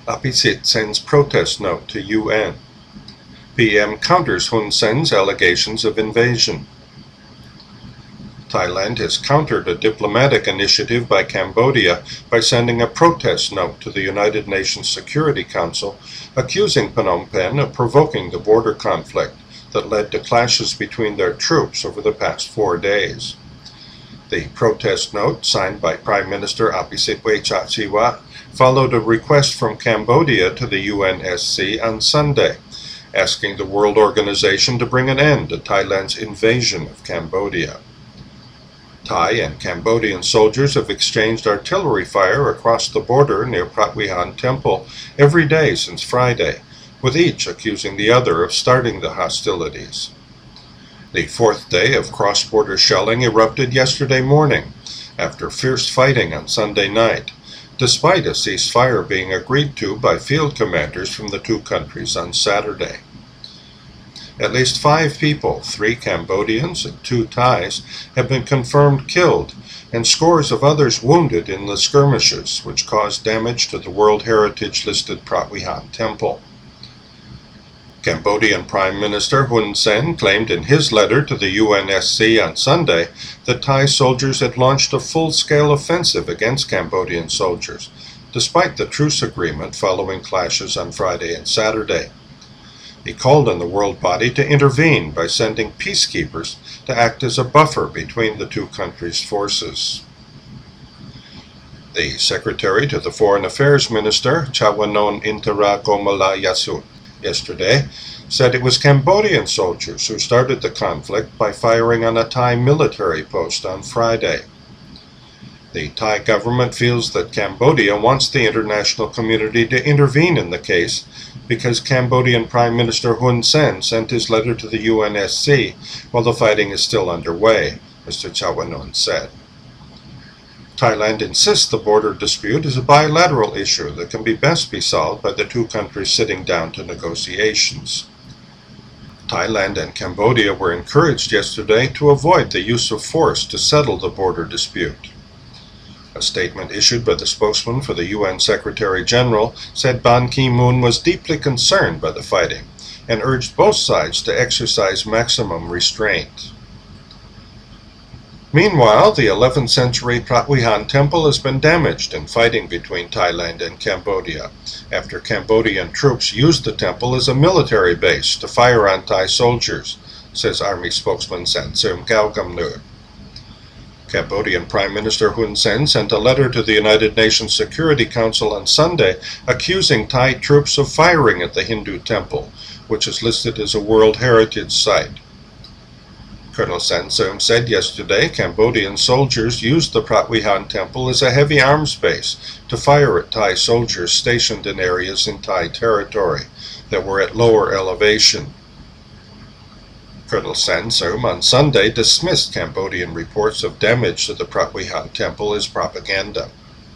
Apisit sends protest note to UN. PM counters Hun Sen's allegations of invasion. Thailand has countered a diplomatic initiative by Cambodia by sending a protest note to the United Nations Security Council, accusing Phnom Penh of provoking the border conflict that led to clashes between their troops over the past 4 days. The protest note, signed by Prime Minister Apisitwe Chatchiwa, followed a request from Cambodia to the UNSC on Sunday, asking the World Organization to bring an end to Thailand's invasion of Cambodia. Thai and Cambodian soldiers have exchanged artillery fire across the border near Prat Vihan Temple every day since Friday, with each accusing the other of starting the hostilities. The 4th day of cross-border shelling erupted yesterday morning, after fierce fighting on Sunday night, despite a ceasefire being agreed to by field commanders from the two countries on Saturday. At least 5 people, 3 Cambodians and 2 Thais, have been confirmed killed, and scores of others wounded in the skirmishes, which caused damage to the World Heritage-listed Prat Vihan Temple. Cambodian Prime Minister Hun Sen claimed in his letter to the UNSC on Sunday that Thai soldiers had launched a full-scale offensive against Cambodian soldiers, despite the truce agreement following clashes on Friday and Saturday. He called on the world body to intervene by sending peacekeepers to act as a buffer between the two countries' forces. The Secretary to the Foreign Affairs Minister, Chawanon Intera Komala Yasut, yesterday said it was Cambodian soldiers who started the conflict by firing on a Thai military post on Friday. The Thai government feels that Cambodia wants the international community to intervene in the case because Cambodian Prime Minister Hun Sen sent his letter to the UNSC while the fighting is still underway, Mr. Chawanon said. Thailand insists the border dispute is a bilateral issue that can best be solved by the two countries sitting down to negotiations. Thailand and Cambodia were encouraged yesterday to avoid the use of force to settle the border dispute. A statement issued by the spokesman for the UN Secretary-General said Ban Ki-moon was deeply concerned by the fighting and urged both sides to exercise maximum restraint. Meanwhile, the 11th century Prat Vihan Temple has been damaged in fighting between Thailand and Cambodia, after Cambodian troops used the temple as a military base to fire on Thai soldiers, says Army spokesman Sansum Gaogamnu. Cambodian Prime Minister Hun Sen sent a letter to the United Nations Security Council on Sunday accusing Thai troops of firing at the Hindu temple, which is listed as a World Heritage Site. Colonel Sansum said yesterday Cambodian soldiers used the Prat Vihan Temple as a heavy arms base to fire at Thai soldiers stationed in areas in Thai territory that were at lower elevation. Colonel Sansum on Sunday dismissed Cambodian reports of damage to the Prat Vihan Temple as propaganda.